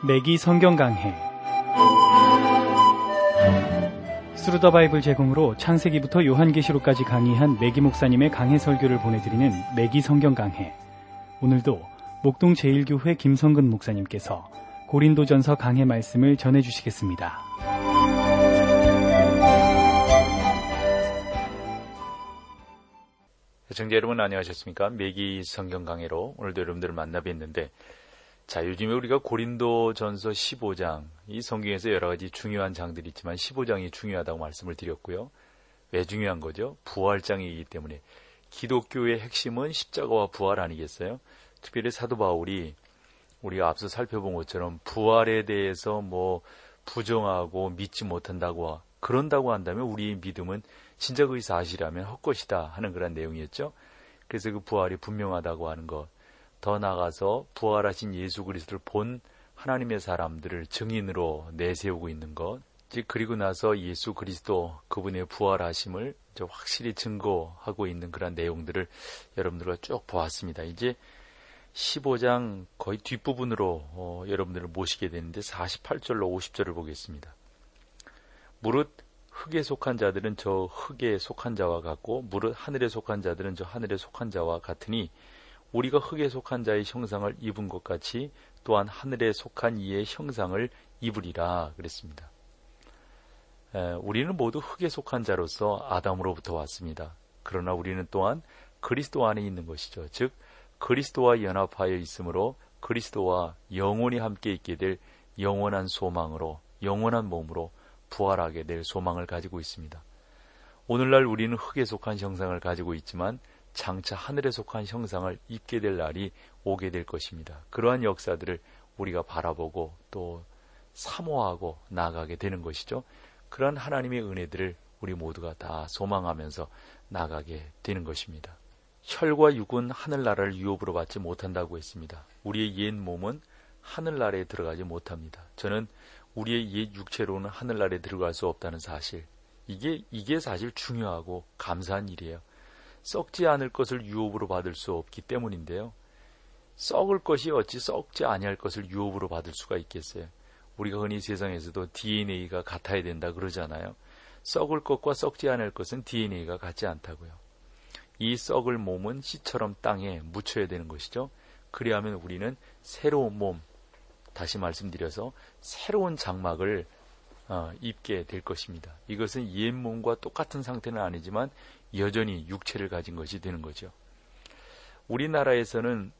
매기 성경 강해. 스루더 바이블 제공으로 창세기부터 요한계시록까지 강의한 매기 목사님의 강해 설교를 보내드리는 매기 성경 강해. 오늘도 목동 제1교회 김성근 목사님께서 고린도전서 강해 말씀을 전해주시겠습니다. 시청자 여러분 안녕하셨습니까? 매기 성경 강해로 오늘도 여러분들을 만나 뵀는데, 자, 요즘에 우리가 고린도전서 15장, 이 성경에서 여러 가지 중요한 장들이 있지만 15장이 중요하다고 말씀을 드렸고요. 왜 중요한 거죠? 부활장이기 때문에. 기독교의 핵심은 십자가와 부활 아니겠어요? 특별히 사도 바울이 우리가 앞서 살펴본 것처럼 부활에 대해서 부정하고 믿지 못한다고 그런다고 한다면 우리의 믿음은 진짜 그것이 사실이라면 헛것이다 하는 그런 내용이었죠. 그래서 그 부활이 분명하다고 하는 것, 더 나아가서 부활하신 예수 그리스도를 본 하나님의 사람들을 증인으로 내세우고 있는 것, 그리고 나서 예수 그리스도 그분의 부활하심을 확실히 증거하고 있는 그런 내용들을 여러분들과 쭉 보았습니다. 이제 15장 거의 뒷부분으로 여러분들을 모시게 되는데 48절로 50절을 보겠습니다. 무릇 흙에 속한 자들은 저 흙에 속한 자와 같고 무릇 하늘에 속한 자들은 저 하늘에 속한 자와 같으니 우리가 흙에 속한 자의 형상을 입은 것 같이 또한 하늘에 속한 이의 형상을 입으리라 그랬습니다. 우리는 모두 흙에 속한 자로서 아담으로부터 왔습니다. 그러나 우리는 또한 그리스도 안에 있는 것이죠. 즉 그리스도와 연합하여 있으므로 그리스도와 영원히 함께 있게 될 영원한 소망으로, 영원한 몸으로 부활하게 될 소망을 가지고 있습니다. 오늘날 우리는 흙에 속한 형상을 가지고 있지만 장차 하늘에 속한 형상을 입게 될 날이 오게 될 것입니다. 그러한 역사들을 우리가 바라보고 또 사모하고 나아가게 되는 것이죠. 그러한 하나님의 은혜들을 우리 모두가 다 소망하면서 나아가게 되는 것입니다. 혈과 육은 하늘나라를 유업으로 받지 못한다고 했습니다. 우리의 옛 몸은 하늘나라에 들어가지 못합니다. 저는 우리의 옛 육체로는 하늘나라에 들어갈 수 없다는 사실, 이게 사실 중요하고 감사한 일이에요. 썩지 않을 것을 유업으로 받을 수 없기 때문인데요. 썩을 것이 어찌 썩지 아니할 것을 유업으로 받을 수가 있겠어요. 우리가 흔히 세상에서도 DNA가 같아야 된다 그러잖아요. 썩을 것과 썩지 않을 것은 DNA가 같지 않다고요. 이 썩을 몸은 씨처럼 땅에 묻혀야 되는 것이죠. 그리하면 우리는 새로운 몸, 다시 말씀드려서 새로운 장막을 입게 될 것입니다. 이것은 옛 몸과 똑같은 상태는 아니지만 여전히 육체를 가진 것이 되는 거죠. 우리나라에서는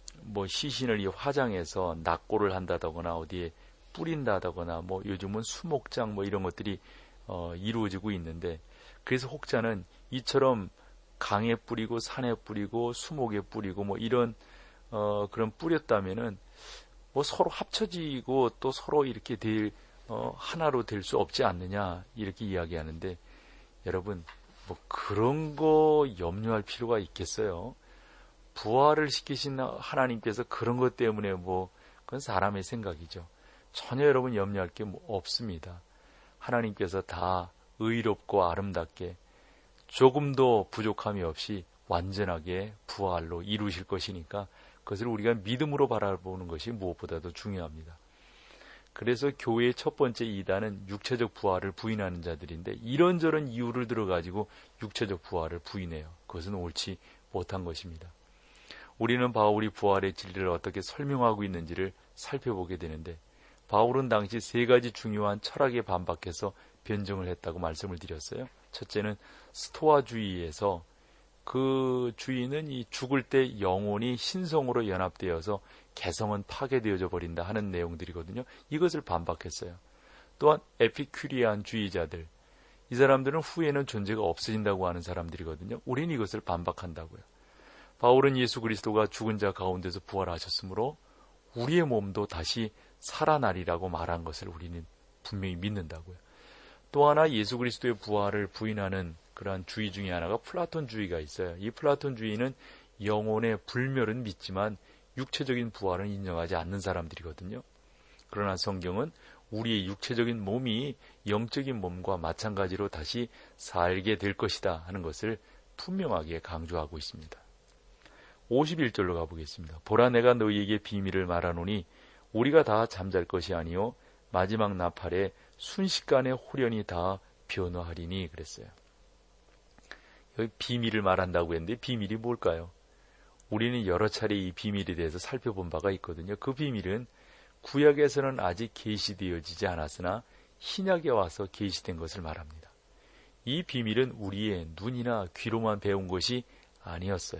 시신을 화장해서 낙고를 한다거나 어디에 뿌린다거나 요즘은 수목장 이런 것들이 이루어지고 있는데, 그래서 혹자는 이처럼 강에 뿌리고 산에 뿌리고 수목에 뿌리고 이런 그런 뿌렸다면은 서로 합쳐지고 또 서로 이렇게 하나로 될 수 없지 않느냐 이렇게 이야기하는데, 여러분 그런 거 염려할 필요가 있겠어요? 부활을 시키신 하나님께서 그런 것 때문에 그건 사람의 생각이죠. 전혀 여러분 염려할 게 없습니다. 하나님께서 다 의롭고 아름답게 조금도 부족함이 없이 완전하게 부활로 이루실 것이니까 그것을 우리가 믿음으로 바라보는 것이 무엇보다도 중요합니다. 그래서 교회의 첫 번째 이단은 육체적 부활을 부인하는 자들인데, 이런저런 이유를 들어가지고 육체적 부활을 부인해요. 그것은 옳지 못한 것입니다. 우리는 바울이 부활의 진리를 어떻게 설명하고 있는지를 살펴보게 되는데, 바울은 당시 세 가지 중요한 철학에 반박해서 변증을 했다고 말씀을 드렸어요. 첫째는 스토아주의에서 그 주의는 이 죽을 때 영혼이 신성으로 연합되어서 개성은 파괴되어져 버린다 하는 내용들이거든요. 이것을 반박했어요. 또한 에피큐리안 주의자들, 이 사람들은 후에는 존재가 없어진다고 하는 사람들이거든요. 우리는 이것을 반박한다고요. 바울은 예수 그리스도가 죽은 자 가운데서 부활하셨으므로 우리의 몸도 다시 살아나리라고 말한 것을 우리는 분명히 믿는다고요. 또 하나 예수 그리스도의 부활을 부인하는 그러한 주의 중에 하나가 플라톤주의가 있어요. 이 플라톤주의는 영혼의 불멸은 믿지만 육체적인 부활은 인정하지 않는 사람들이거든요. 그러나 성경은 우리의 육체적인 몸이 영적인 몸과 마찬가지로 다시 살게 될 것이다 하는 것을 분명하게 강조하고 있습니다. 51절로 가보겠습니다. 보라, 내가 너희에게 비밀을 말하노니 우리가 다 잠잘 것이 아니요 마지막 나팔에 순식간에 홀연히 다 변화하리니 그랬어요. 여기 비밀을 말한다고 했는데 비밀이 뭘까요? 우리는 여러 차례 이 비밀에 대해서 살펴본 바가 있거든요. 그 비밀은 구약에서는 아직 계시되어지지 않았으나 신약에 와서 계시된 것을 말합니다. 이 비밀은 우리의 눈이나 귀로만 배운 것이 아니었어요.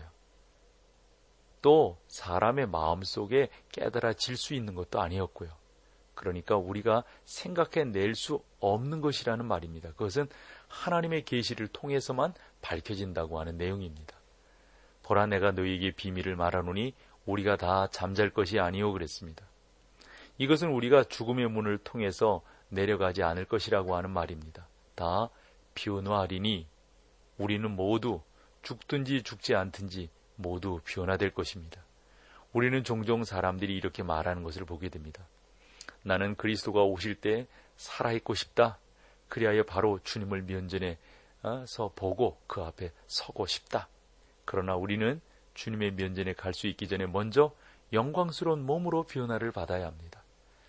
또 사람의 마음속에 깨달아질 수 있는 것도 아니었고요. 그러니까 우리가 생각해낼 수 없는 것이라는 말입니다. 그것은 하나님의 계시를 통해서만 밝혀진다고 하는 내용입니다. 보라 내가 너희에게 비밀을 말하노니 우리가 다 잠잘 것이 아니오 그랬습니다. 이것은 우리가 죽음의 문을 통해서 내려가지 않을 것이라고 하는 말입니다. 다 변화하리니 우리는 모두 죽든지 죽지 않든지 모두 변화될 것입니다. 우리는 종종 사람들이 이렇게 말하는 것을 보게 됩니다. 나는 그리스도가 오실 때 살아있고 싶다. 그리하여 바로 주님을 면전에서 보고 그 앞에 서고 싶다. 그러나 우리는 주님의 면전에 갈 수 있기 전에 먼저 영광스러운 몸으로 변화를 받아야 합니다.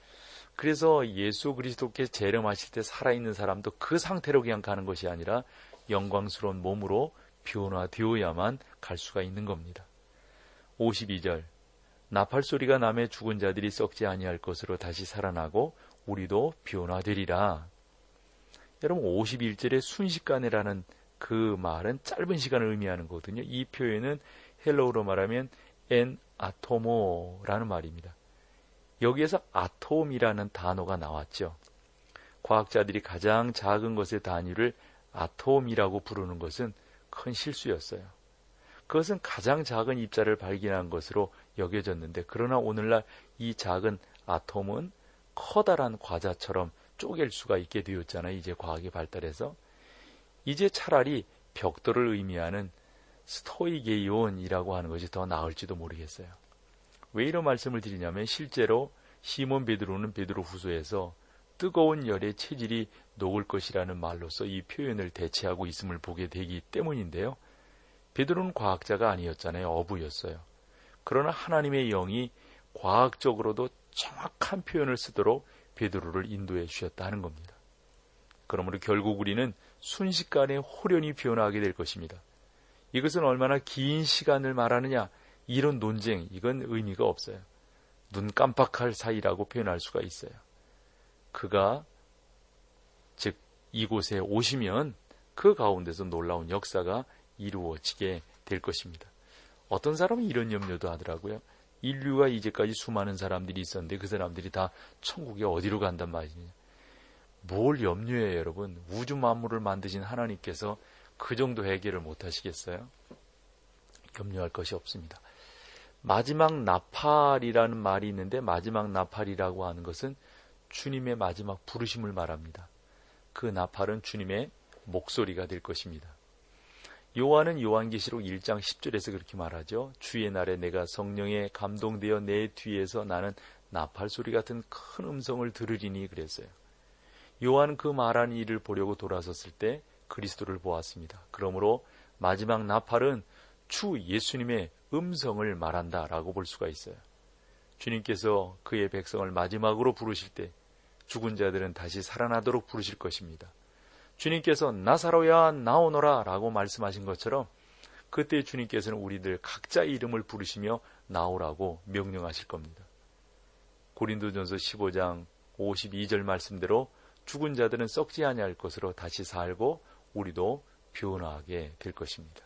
그래서 예수 그리스도께 재림하실 때 살아있는 사람도 그 상태로 그냥 가는 것이 아니라 영광스러운 몸으로 변화되어야만 갈 수가 있는 겁니다. 52절 나팔소리가 나매 죽은 자들이 썩지 아니할 것으로 다시 살아나고 우리도 변화되리라. 여러분 51절의 순식간이라는 그 말은 짧은 시간을 의미하는 거거든요. 이 표현은 헬라어로 말하면 엔 아토모라는 말입니다. 여기에서 아톰이라는 단어가 나왔죠. 과학자들이 가장 작은 것의 단위를 아톰이라고 부르는 것은 큰 실수였어요. 그것은 가장 작은 입자를 발견한 것으로 여겨졌는데 그러나 오늘날 이 작은 아톰은 커다란 과자처럼 쪼갤 수가 있게 되었잖아요. 이제 과학이 발달해서. 이제 차라리 벽돌을 의미하는 스토이게이온이라고 하는 것이 더 나을지도 모르겠어요. 왜 이런 말씀을 드리냐면 실제로 시몬 베드로는 베드로후서에서 뜨거운 열의 체질이 녹을 것이라는 말로서 이 표현을 대체하고 있음을 보게 되기 때문인데요. 베드로는 과학자가 아니었잖아요. 어부였어요. 그러나 하나님의 영이 과학적으로도 정확한 표현을 쓰도록 베드로를 인도해 주셨다는 겁니다. 그러므로 결국 우리는 순식간에 홀연히 변화하게 될 것입니다. 이것은 얼마나 긴 시간을 말하느냐 이런 논쟁 이건 의미가 없어요. 눈 깜빡할 사이라고 표현할 수가 있어요. 그가 즉 이곳에 오시면 그 가운데서 놀라운 역사가 이루어지게 될 것입니다. 어떤 사람은 이런 염려도 하더라고요. 인류가 이제까지 수많은 사람들이 있었는데 그 사람들이 다 천국에 어디로 간단 말이냐. 뭘 염려해요 여러분. 우주 만물을 만드신 하나님께서 그 정도 해결을 못 하시겠어요? 염려할 것이 없습니다. 마지막 나팔이라는 말이 있는데 마지막 나팔이라고 하는 것은 주님의 마지막 부르심을 말합니다. 그 나팔은 주님의 목소리가 될 것입니다. 요한은 요한계시록 1장 10절에서 그렇게 말하죠. 주의 날에 내가 성령에 감동되어 내 뒤에서 나는 나팔소리 같은 큰 음성을 들으리니 그랬어요. 요한은 그 말한 일을 보려고 돌아섰을 때 그리스도를 보았습니다. 그러므로 마지막 나팔은 주 예수님의 음성을 말한다라고 볼 수가 있어요. 주님께서 그의 백성을 마지막으로 부르실 때 죽은 자들은 다시 살아나도록 부르실 것입니다. 주님께서 나사로야 나오너라 라고 말씀하신 것처럼 그때 주님께서는 우리들 각자의 이름을 부르시며 나오라고 명령하실 겁니다. 고린도전서 15장 52절 말씀대로 죽은 자들은 썩지 아니할 것으로 다시 살고 우리도 변화하게 될 것입니다.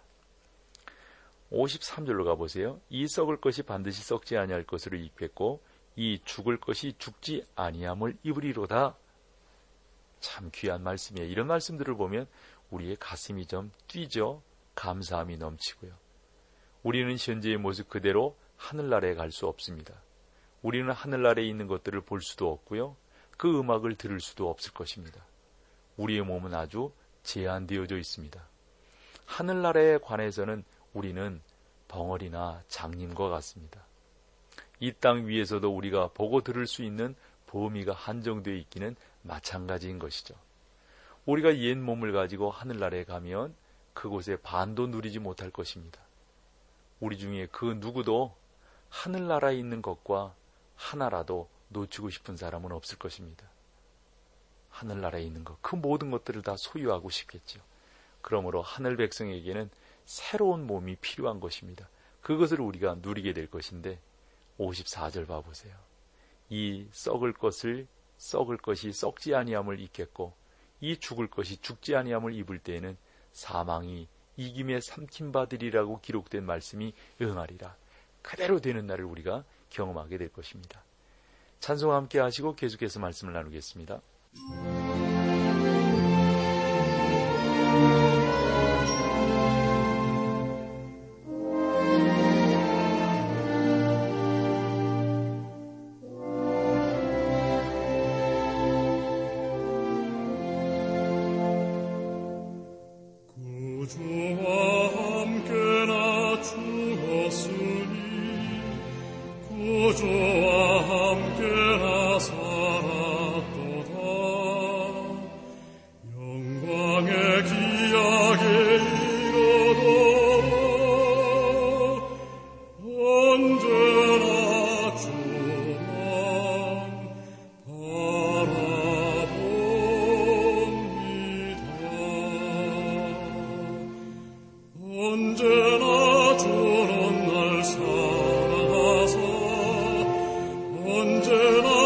53절로 가보세요. 이 썩을 것이 반드시 썩지 아니할 것으로 입혔고 이 죽을 것이 죽지 아니함을 입으리로다. 참 귀한 말씀이에요. 이런 말씀들을 보면 우리의 가슴이 좀 뛰죠. 감사함이 넘치고요. 우리는 현재의 모습 그대로 하늘나라에 갈 수 없습니다. 우리는 하늘나라에 있는 것들을 볼 수도 없고요. 그 음악을 들을 수도 없을 것입니다. 우리의 몸은 아주 제한되어져 있습니다. 하늘나라에 관해서는 우리는 벙어리나 장님과 같습니다. 이 땅 위에서도 우리가 보고 들을 수 있는 범위가 한정되어 있기는 마찬가지인 것이죠. 우리가 옛 몸을 가지고 하늘나라에 가면 그곳에 반도 누리지 못할 것입니다. 우리 중에 그 누구도 하늘나라에 있는 것과 하나라도 놓치고 싶은 사람은 없을 것입니다. 하늘나라에 있는 것, 그 모든 것들을 다 소유하고 싶겠죠. 그러므로 하늘 백성에게는 새로운 몸이 필요한 것입니다. 그것을 우리가 누리게 될 것인데 54절 봐보세요. 이 썩을 것이 썩지 아니함을 입겠고 이 죽을 것이 죽지 아니함을 입을 때에는 사망이 이김에 삼킨 바들이라고 기록된 말씀이 응하리라. 그대로 되는 날을 우리가 경험하게 될 것입니다. 찬송 함께 하시고 계속해서 말씀을 나누겠습니다.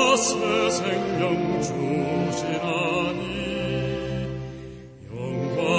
새 생명 주시나니 영광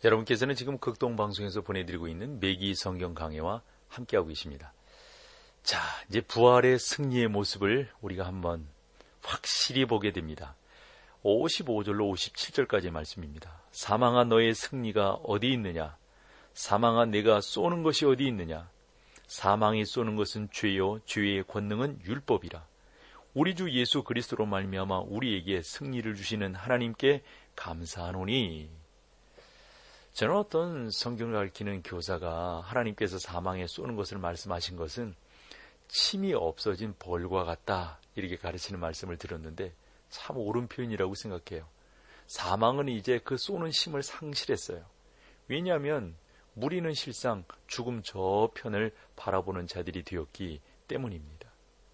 여러분께서는 지금 극동방송에서 보내드리고 있는 매기 성경 강해와 함께하고 계십니다. 자, 이제 부활의 승리의 모습을 우리가 한번 확실히 보게 됩니다. 55절로 57절까지의 말씀입니다. 사망아 너의 승리가 어디 있느냐? 사망아 내가 쏘는 것이 어디 있느냐? 사망이 쏘는 것은 죄요 죄의 권능은 율법이라. 우리 주 예수 그리스도로 말미암아 우리에게 승리를 주시는 하나님께 감사하노니. 저는 어떤 성경을 가르치는 교사가 하나님께서 사망에 쏘는 것을 말씀하신 것은 침이 없어진 벌과 같다, 이렇게 가르치는 말씀을 들었는데 참 옳은 표현이라고 생각해요. 사망은 이제 그 쏘는 힘을 상실했어요. 왜냐하면 무리는 실상 죽음 저편을 바라보는 자들이 되었기 때문입니다.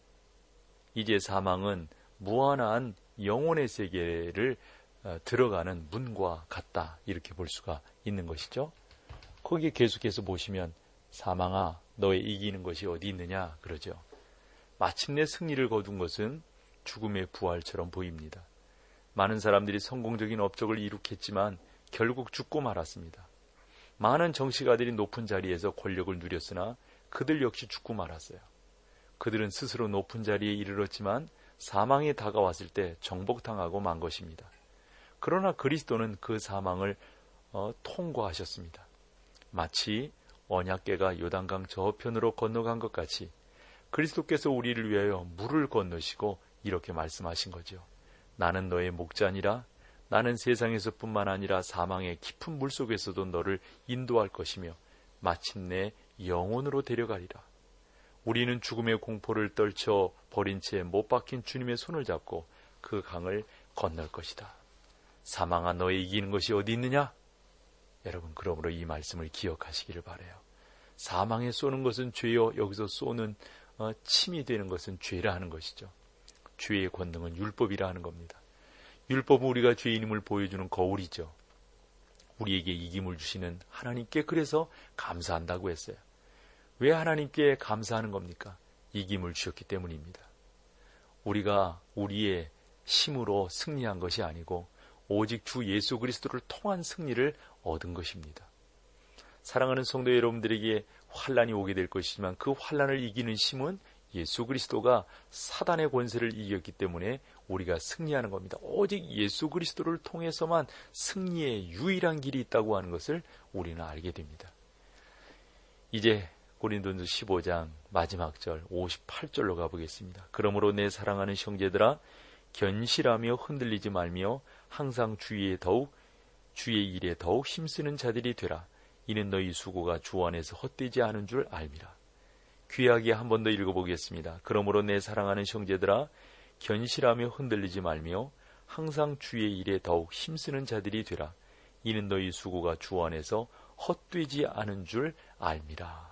이제 사망은 무한한 영혼의 세계를 들어가는 문과 같다, 이렇게 볼 수가 있는 것이죠. 거기에 계속해서 보시면 사망아 너의 이기는 것이 어디 있느냐 그러죠. 마침내 승리를 거둔 것은 죽음의 부활처럼 보입니다. 많은 사람들이 성공적인 업적을 이룩했지만 결국 죽고 말았습니다. 많은 정치가들이 높은 자리에서 권력을 누렸으나 그들 역시 죽고 말았어요. 그들은 스스로 높은 자리에 이르렀지만 사망이 다가왔을 때 정복당하고 만 것입니다. 그러나 그리스도는 그 사망을 통과하셨습니다. 마치 언약궤가 요단강 저편으로 건너간 것 같이 그리스도께서 우리를 위하여 물을 건너시고 이렇게 말씀하신 거죠. 나는 너의 목자니라. 나는 세상에서뿐만 아니라 사망의 깊은 물속에서도 너를 인도할 것이며 마침내 영혼으로 데려가리라. 우리는 죽음의 공포를 떨쳐 버린 채 못 박힌 주님의 손을 잡고 그 강을 건널 것이다. 사망아 너의 이기는 것이 어디 있느냐? 여러분, 그러므로 이 말씀을 기억하시기를 바라요. 사망에 쏘는 것은 죄요, 여기서 쏘는 침이 되는 것은 죄라 하는 것이죠. 죄의 권능은 율법이라 하는 겁니다. 율법은 우리가 죄인임을 보여주는 거울이죠. 우리에게 이김을 주시는 하나님께 그래서 감사한다고 했어요. 왜 하나님께 감사하는 겁니까? 이김을 주셨기 때문입니다. 우리가 우리의 힘으로 승리한 것이 아니고 오직 주 예수 그리스도를 통한 승리를 얻은 것입니다. 사랑하는 성도 여러분들에게 환난이 오게 될 것이지만 그 환난을 이기는 힘은 예수 그리스도가 사단의 권세를 이겼기 때문에 우리가 승리하는 겁니다. 오직 예수 그리스도를 통해서만 승리의 유일한 길이 있다고 하는 것을 우리는 알게 됩니다. 이제 고린도전서 15장 마지막 절 58절로 가보겠습니다. 그러므로 내 사랑하는 형제들아 견실하며 흔들리지 말며 항상 주의 일에 더욱 힘쓰는 자들이 되라. 이는 너희 수고가 주 안에서 헛되지 않은 줄 알미라. 귀하게 한 번 더 읽어보겠습니다. 그러므로 내 사랑하는 형제들아 견실하며 흔들리지 말며 항상 주의 일에 더욱 힘쓰는 자들이 되라. 이는 너희 수고가 주 안에서 헛되지 않은 줄 알미라.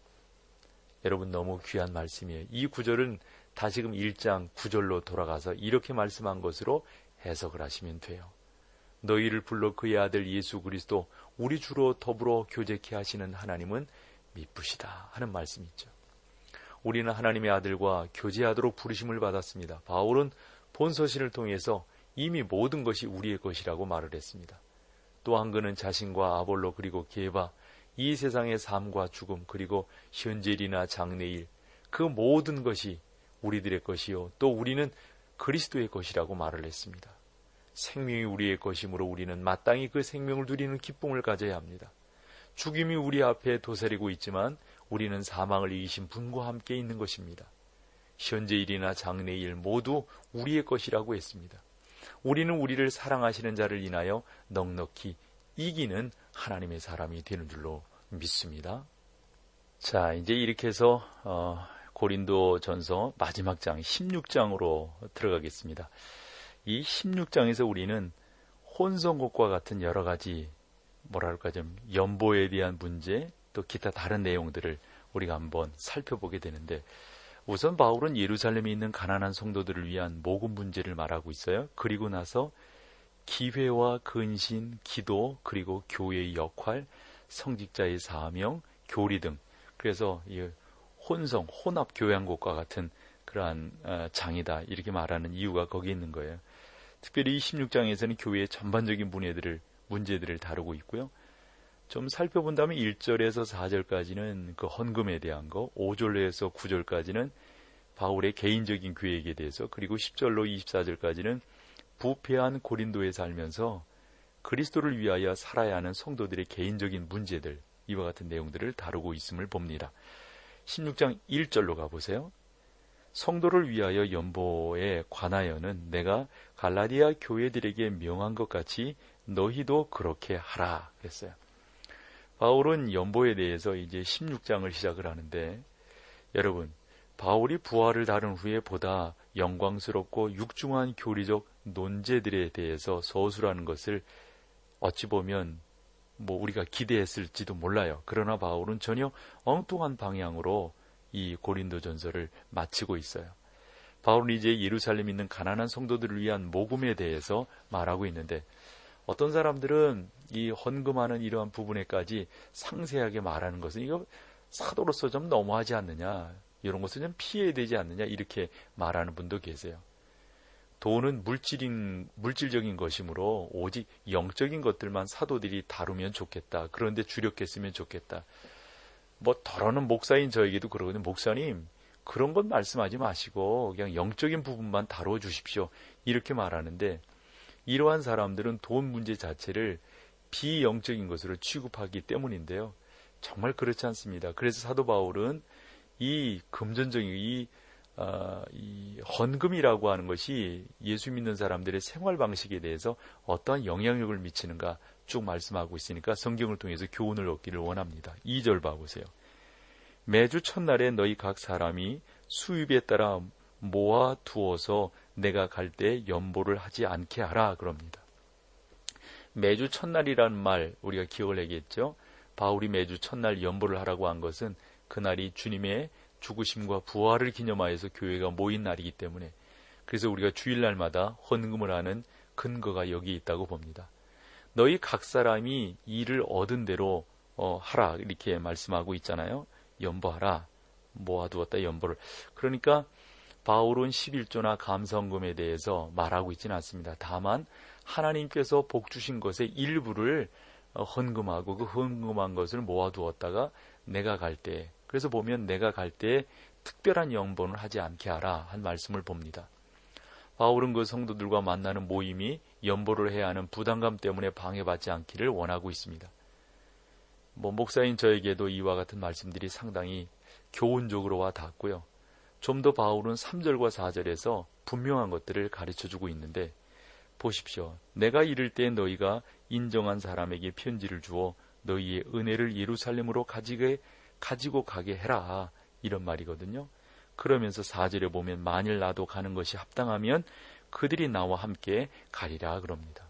여러분, 너무 귀한 말씀이에요. 이 구절은 다시금 1장 9절로 돌아가서 이렇게 말씀한 것으로 해석을 하시면 돼요. 너희를 불러 그의 아들 예수 그리스도 우리 주로 더불어 교제케 하시는 하나님은 미쁘시다 하는 말씀이 있죠. 우리는 하나님의 아들과 교제하도록 부르심을 받았습니다. 바울은 본서신을 통해서 이미 모든 것이 우리의 것이라고 말을 했습니다. 또한 그는 자신과 아볼로 그리고 게바, 이 세상의 삶과 죽음 그리고 현재일이나 장래일 그 모든 것이 우리들의 것이요 또 우리는 그리스도의 것이라고 말을 했습니다. 생명이 우리의 것이므로 우리는 마땅히 그 생명을 누리는 기쁨을 가져야 합니다. 죽음이 우리 앞에 도사리고 있지만 우리는 사망을 이기신 분과 함께 있는 것입니다. 현재일이나 장래일 모두 우리의 것이라고 했습니다. 우리는 우리를 사랑하시는 자를 인하여 넉넉히 이기는 하나님의 사람이 되는 줄로 믿습니다. 자, 이제 이렇게 해서 고린도전서 마지막 장 16장으로 들어가겠습니다. 이 16장에서 우리는 혼성곡과 같은 여러 가지 좀 연보에 대한 문제 또 기타 다른 내용들을 우리가 한번 살펴보게 되는데, 우선 바울은 예루살렘에 있는 가난한 성도들을 위한 모금 문제를 말하고 있어요. 그리고 나서 기회와 근신, 기도, 그리고 교회의 역할, 성직자의 사명, 교리 등, 그래서 이 혼합 교양곡과 같은 그러한 장이다 이렇게 말하는 이유가 거기 있는 거예요. 특별히 이 16장에서는 교회의 전반적인 문제들을 다루고 있고요. 좀 살펴본다면 1절에서 4절까지는 그 헌금에 대한 거, 5절에서 9절까지는 바울의 개인적인 계획에 대해서, 그리고 10절로 24절까지는 부패한 고린도에 살면서 그리스도를 위하여 살아야 하는 성도들의 개인적인 문제들, 이와 같은 내용들을 다루고 있음을 봅니다. 16장 1절로 가보세요. 성도를 위하여 연보에 관하여는 내가 갈라디아 교회들에게 명한 것 같이 너희도 그렇게 하라 그랬어요. 바울은 연보에 대해서 이제 16장을 시작을 하는데, 여러분, 바울이 부활을 다룬 후에 보다 영광스럽고 육중한 교리적 논제들에 대해서 서술하는 것을 어찌 보면 우리가 기대했을지도 몰라요. 그러나 바울은 전혀 엉뚱한 방향으로 이 고린도 전서를 마치고 있어요. 바울은 이제 예루살렘에 있는 가난한 성도들을 위한 모금에 대해서 말하고 있는데, 어떤 사람들은 이 헌금하는 이러한 부분에까지 상세하게 말하는 것은 이거 사도로서 좀 너무하지 않느냐, 이런 것은 좀 피해야 되지 않느냐, 이렇게 말하는 분도 계세요. 돈은 물질적인 것이므로 오직 영적인 것들만 사도들이 다루면 좋겠다. 그런데 주력했으면 좋겠다. 덜어는 목사인 저에게도 그러거든요. 목사님, 그런 건 말씀하지 마시고 그냥 영적인 부분만 다루어 주십시오. 이렇게 말하는데, 이러한 사람들은 돈 문제 자체를 비영적인 것으로 취급하기 때문인데요. 정말 그렇지 않습니다. 그래서 사도 바울은 이 금전적인 이 헌금이라고 하는 것이 예수 믿는 사람들의 생활 방식에 대해서 어떠한 영향력을 미치는가 쭉 말씀하고 있으니까 성경을 통해서 교훈을 얻기를 원합니다. 2절 봐보세요. 매주 첫날에 너희 각 사람이 수입에 따라 모아 두어서 내가 갈 때 연보를 하지 않게 하라 그럽니다. 매주 첫날이라는 말 우리가 기억을 해야겠죠. 바울이 매주 첫날 연보를 하라고 한 것은 그날이 주님의 죽으심과 부활을 기념하여서 교회가 모인 날이기 때문에, 그래서 우리가 주일날마다 헌금을 하는 근거가 여기 있다고 봅니다. 너희 각 사람이 일을 얻은 대로 하라 이렇게 말씀하고 있잖아요. 연보하라, 모아두었다 연보를. 그러니까 바울은 11조나 감성금에 대해서 말하고 있지는 않습니다. 다만 하나님께서 복 주신 것의 일부를 헌금하고 그 헌금한 것을 모아두었다가 내가 갈 때, 그래서 보면 내가 갈 때 특별한 연보는 하지 않게 하라 한 말씀을 봅니다. 바울은 그 성도들과 만나는 모임이 연보를 해야 하는 부담감 때문에 방해받지 않기를 원하고 있습니다. 목사인 저에게도 이와 같은 말씀들이 상당히 교훈적으로 와 닿았고요. 좀 더 바울은 3절과 4절에서 분명한 것들을 가르쳐주고 있는데, 보십시오. 내가 이를 때 너희가 인정한 사람에게 편지를 주어 너희의 은혜를 예루살렘으로 가지고 가게 해라, 이런 말이거든요. 그러면서 4절에 보면 만일 나도 가는 것이 합당하면 그들이 나와 함께 가리라 그럽니다.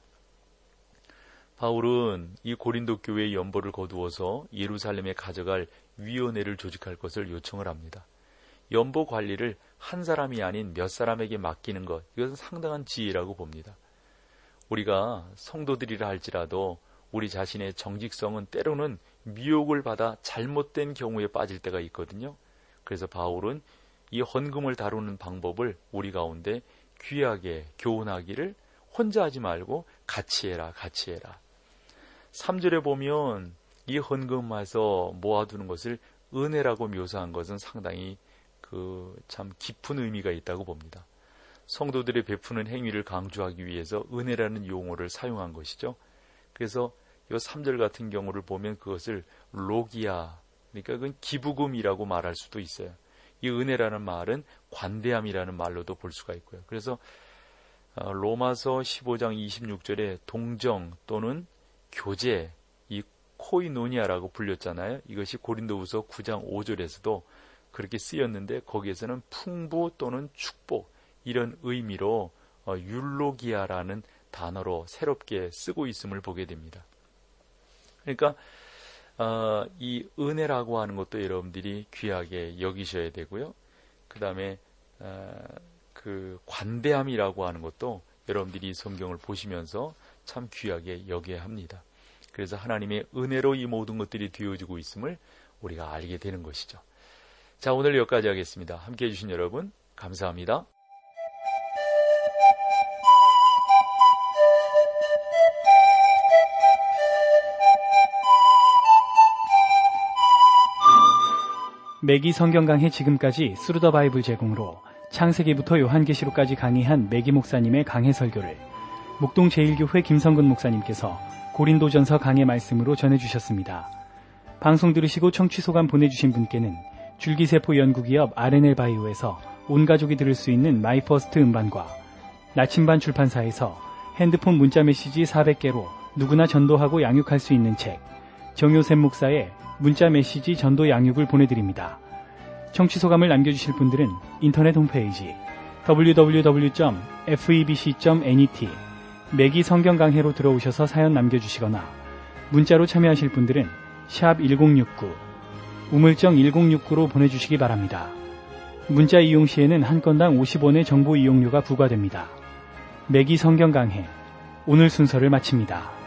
바울은 이 고린도 교회의 연보를 거두어서 예루살렘에 가져갈 위원회를 조직할 것을 요청을 합니다. 연보 관리를 한 사람이 아닌 몇 사람에게 맡기는 것, 이것은 상당한 지혜라고 봅니다. 우리가 성도들이라 할지라도 우리 자신의 정직성은 때로는 미혹을 받아 잘못된 경우에 빠질 때가 있거든요. 그래서 바울은 이 헌금을 다루는 방법을 우리 가운데 귀하게 교훈하기를 혼자 하지 말고 같이 해라, 같이 해라. 3절에 보면 이 헌금에서 모아두는 것을 은혜라고 묘사한 것은 상당히 참 깊은 의미가 있다고 봅니다. 성도들의 베푸는 행위를 강조하기 위해서 은혜라는 용어를 사용한 것이죠. 그래서 이 3절 같은 경우를 보면 그것을 로기아, 그러니까 그건 기부금이라고 말할 수도 있어요. 이 은혜라는 말은 관대함이라는 말로도 볼 수가 있고요. 그래서 로마서 15장 26절에 동정 또는 교제, 이 코이노니아라고 불렸잖아요. 이것이 고린도후서 9장 5절에서도 그렇게 쓰였는데, 거기에서는 풍부 또는 축복, 이런 의미로 율로기아라는 단어로 새롭게 쓰고 있음을 보게 됩니다. 그러니까 이 은혜라고 하는 것도 여러분들이 귀하게 여기셔야 되고요. 그 다음에 그 관대함이라고 하는 것도 여러분들이 성경을 보시면서 참 귀하게 여겨야 합니다. 그래서 하나님의 은혜로 이 모든 것들이 되어지고 있음을 우리가 알게 되는 것이죠. 자, 오늘 여기까지 하겠습니다. 함께해 주신 여러분 감사합니다. 매기 성경 강해 지금까지 스루 더 바이블 제공으로 창세기부터 요한계시록까지 강의한 매기 목사님의 강해 설교를 목동 제1교회 김성근 목사님께서 고린도전서 강해 말씀으로 전해주셨습니다. 방송 들으시고 청취 소감 보내주신 분께는 줄기세포 연구기업 R&L 바이오에서 온 가족이 들을 수 있는 마이퍼스트 음반과 나침반 출판사에서 핸드폰 문자 메시지 400개로 누구나 전도하고 양육할 수 있는 책, 정효샘 목사의 문자 메시지 전도 양육을 보내드립니다. 청취 소감을 남겨주실 분들은 인터넷 홈페이지 www.febc.net 매기 성경 강해로 들어오셔서 사연 남겨주시거나 문자로 참여하실 분들은 샵 1069, 우물정 1069로 보내주시기 바랍니다. 문자 이용 시에는 한 건당 50원의 정보 이용료가 부과됩니다. 매기 성경 강해, 오늘 순서를 마칩니다.